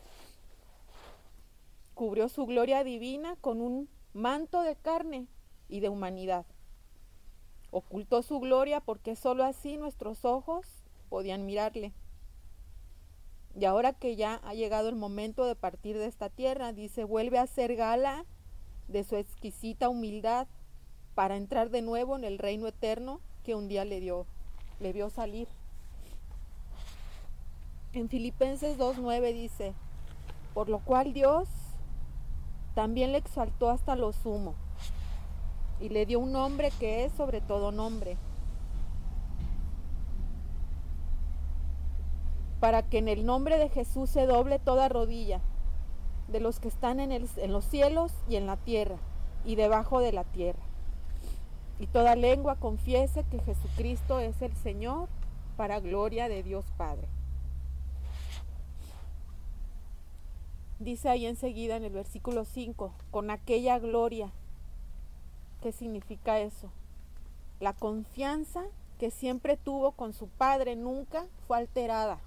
Cubrió su gloria divina con un manto de carne y de humanidad. Ocultó su gloria porque sólo así nuestros ojos podían mirarle. Y ahora que ya ha llegado el momento de partir de esta tierra, dice, vuelve a hacer gala de su exquisita humildad para entrar de nuevo en el reino eterno que un día le vio salir. En Filipenses 2:9 dice: por lo cual Dios también le exaltó hasta lo sumo y le dio un nombre que es sobre todo nombre, para que en el nombre de Jesús se doble toda rodilla de los que están en los cielos y en la tierra y debajo de la tierra, y toda lengua confiese que Jesucristo es el Señor, para gloria de Dios Padre. Dice ahí enseguida en el versículo 5, con aquella gloria. ¿Qué significa eso? La confianza que siempre tuvo con su Padre nunca fue alterada,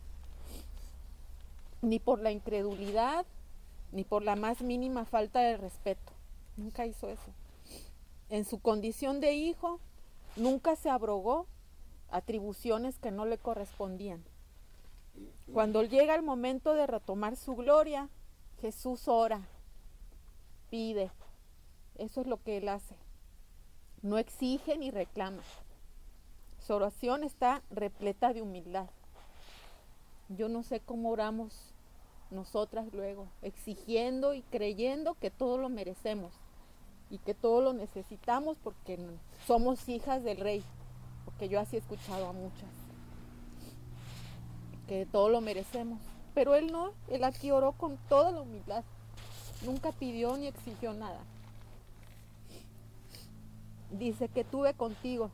ni por la incredulidad, ni por la más mínima falta de respeto. Nunca hizo eso. En su condición de hijo, nunca se abrogó atribuciones que no le correspondían. Cuando llega el momento de retomar su gloria, Jesús ora, pide. Eso es lo que Él hace. No exige ni reclama. Su oración está repleta de humildad. Yo no sé cómo oramos nosotras luego, exigiendo y creyendo que todo lo merecemos y que todo lo necesitamos porque somos hijas del Rey, porque yo así he escuchado a muchas, que todo lo merecemos, pero Él no. Él aquí oró con toda la humildad, nunca pidió ni exigió nada. Dice que tuve contigo.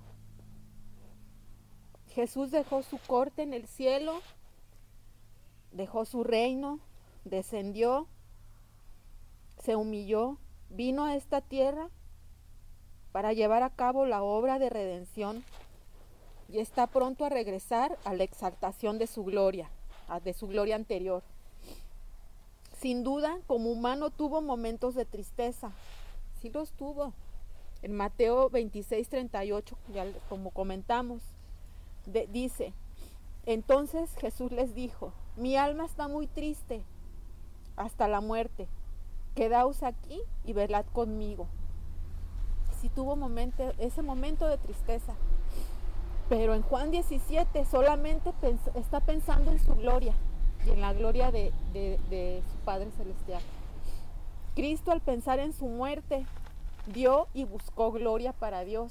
Jesús dejó su corte en el cielo, dejó su reino, descendió, se humilló, vino a esta tierra para llevar a cabo la obra de redención y está pronto a regresar a la exaltación de su gloria anterior. Sin duda, como humano tuvo momentos de tristeza, sí los tuvo. En Mateo 26:38, ya como comentamos, dice: entonces Jesús les dijo: mi alma está muy triste hasta la muerte, quedaos aquí y velad conmigo. Sí tuvo ese momento de tristeza, pero en Juan 17 solamente está pensando en su gloria y en la gloria de su Padre Celestial. Cristo, al pensar en su muerte, dio y buscó gloria para Dios.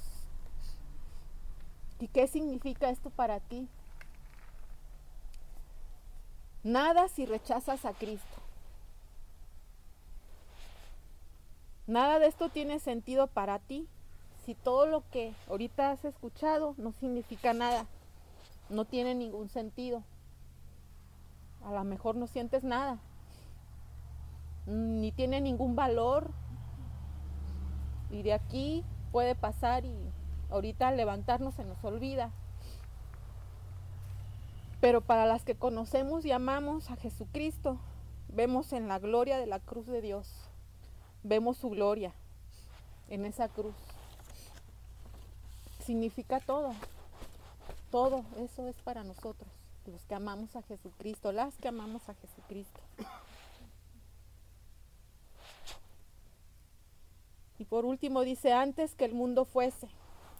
¿Y qué significa esto para ti? Nada si rechazas a Cristo. Nada de esto tiene sentido para ti si todo lo que ahorita has escuchado no significa nada, no tiene ningún sentido. A lo mejor no sientes nada, ni tiene ningún valor, y de aquí puede pasar y ahorita al levantarnos se nos olvida. Pero para las que conocemos y amamos a Jesucristo, vemos en la gloria de la cruz de Dios, vemos su gloria en esa cruz. Significa todo, todo eso es para nosotros, los que amamos a Jesucristo, las que amamos a Jesucristo. Y por último dice: antes que el mundo fuese.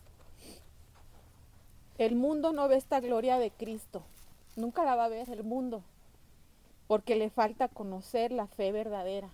El mundo no ve esta gloria de Cristo, nunca la va a ver el mundo, porque le falta conocer la fe verdadera.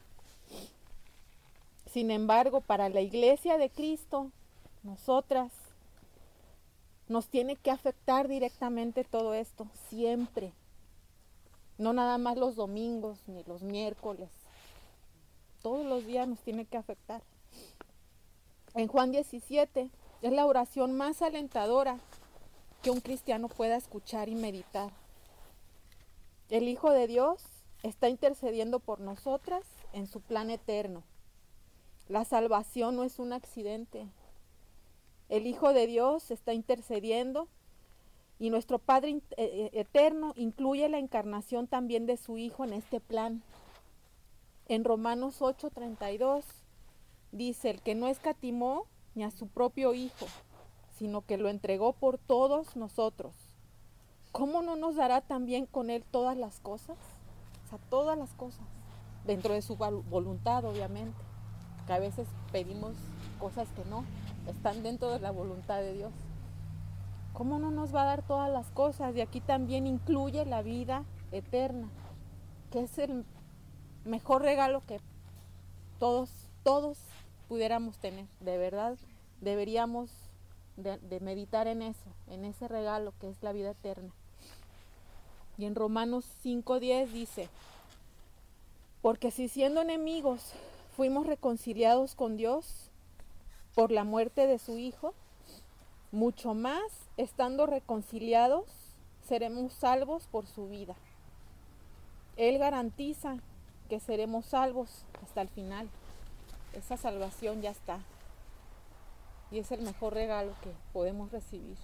Sin embargo, para la iglesia de Cristo, nosotras, nos tiene que afectar directamente todo esto, siempre. No nada más los domingos ni los miércoles. Todos los días nos tiene que afectar. En Juan 17 es la oración más alentadora que un cristiano pueda escuchar y meditar. El Hijo de Dios está intercediendo por nosotras en su plan eterno. La salvación no es un accidente. El Hijo de Dios está intercediendo y nuestro Padre eterno incluye la encarnación también de su Hijo en este plan. En Romanos 8:32 dice: el que no escatimó ni a su propio Hijo, sino que lo entregó por todos nosotros, ¿cómo no nos dará también con él todas las cosas? O sea, todas las cosas, dentro de su voluntad, obviamente, que a veces pedimos cosas que no están dentro de la voluntad de Dios. ¿Cómo no nos va a dar todas las cosas? Y aquí también incluye la vida eterna, que es el mejor regalo que todos pudiéramos tener. De verdad, deberíamos de meditar en eso, en ese regalo que es la vida eterna. Y en Romanos 5:10 dice: porque si siendo enemigos fuimos reconciliados con Dios por la muerte de su Hijo, mucho más, estando reconciliados, seremos salvos por su vida. Él garantiza que seremos salvos hasta el final. Esa salvación ya está. Y es el mejor regalo que podemos recibir.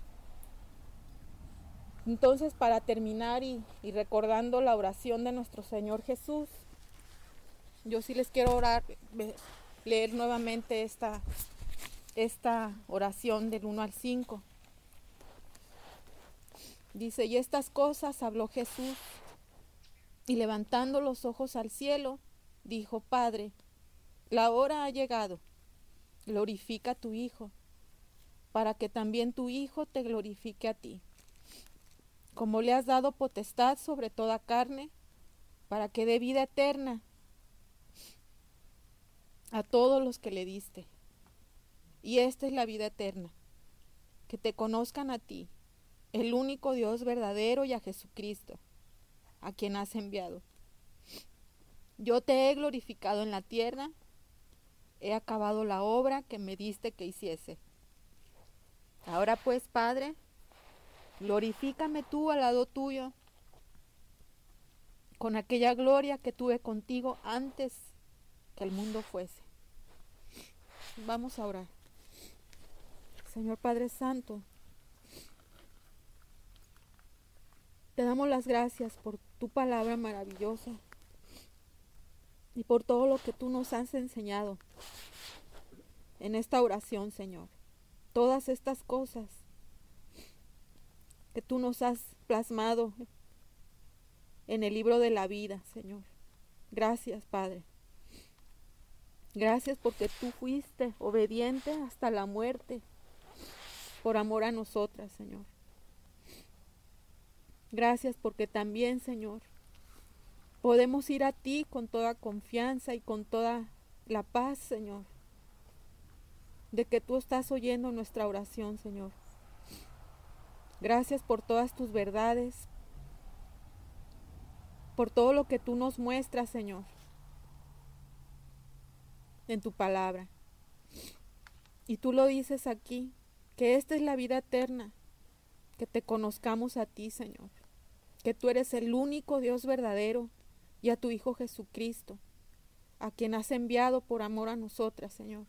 Entonces, para terminar y recordando la oración de nuestro Señor Jesús, yo sí les quiero leer nuevamente esta oración del 1 al 5. Dice: y estas cosas habló Jesús, y levantando los ojos al cielo, dijo: Padre, la hora ha llegado, glorifica a tu Hijo, para que también tu Hijo te glorifique a ti, como le has dado potestad sobre toda carne, para que dé vida eterna a todos los que le diste. Y esta es la vida eterna, que te conozcan a ti, el único Dios verdadero, y a Jesucristo, a quien has enviado. Yo te he glorificado en la tierra, he acabado la obra que me diste que hiciese. Ahora pues, Padre, glorifícame tú al lado tuyo, con aquella gloria que tuve contigo antes que el mundo fuese. Vamos a orar. Señor Padre Santo, Te damos las gracias por tu palabra maravillosa y por todo lo que tú nos has enseñado en esta oración, Señor. Todas estas cosas que tú nos has plasmado en el libro de la vida, Señor. Gracias, Padre. Gracias porque tú fuiste obediente hasta la muerte por amor a nosotras, Señor. Gracias porque también, Señor, podemos ir a ti con toda confianza y con toda la paz, Señor, de que tú estás oyendo nuestra oración, Señor. Gracias por todas tus verdades, por todo lo que tú nos muestras, Señor, en tu palabra. Y tú lo dices aquí, que esta es la vida eterna, que te conozcamos a ti, Señor, que tú eres el único Dios verdadero y a tu Hijo Jesucristo, a quien has enviado por amor a nosotras, Señor.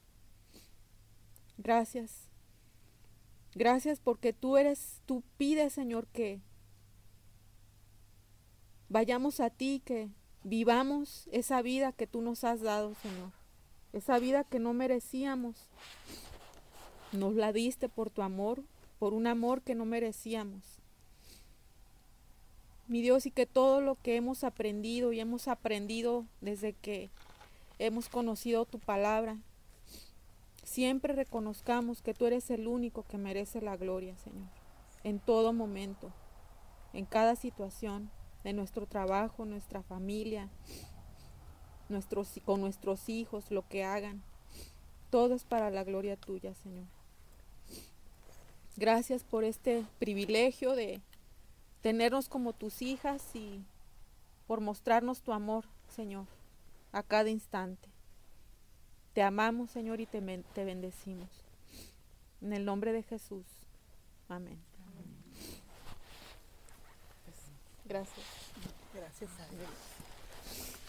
Gracias. Gracias porque tú pides, Señor, que vayamos a ti, que vivamos esa vida que tú nos has dado, Señor. Esa vida que no merecíamos. Nos la diste por tu amor, por un amor que no merecíamos. Mi Dios, y que todo lo que hemos aprendido y hemos aprendido desde que hemos conocido tu palabra, siempre reconozcamos que tú eres el único que merece la gloria, Señor, en todo momento, en cada situación, de nuestro trabajo, nuestra familia, con nuestros hijos, lo que hagan. Todo es para la gloria tuya, Señor. Gracias por este privilegio de tenernos como tus hijas y por mostrarnos tu amor, Señor, a cada instante. Te amamos, Señor, y te bendecimos. En el nombre de Jesús. Amén. Gracias. Gracias a Dios.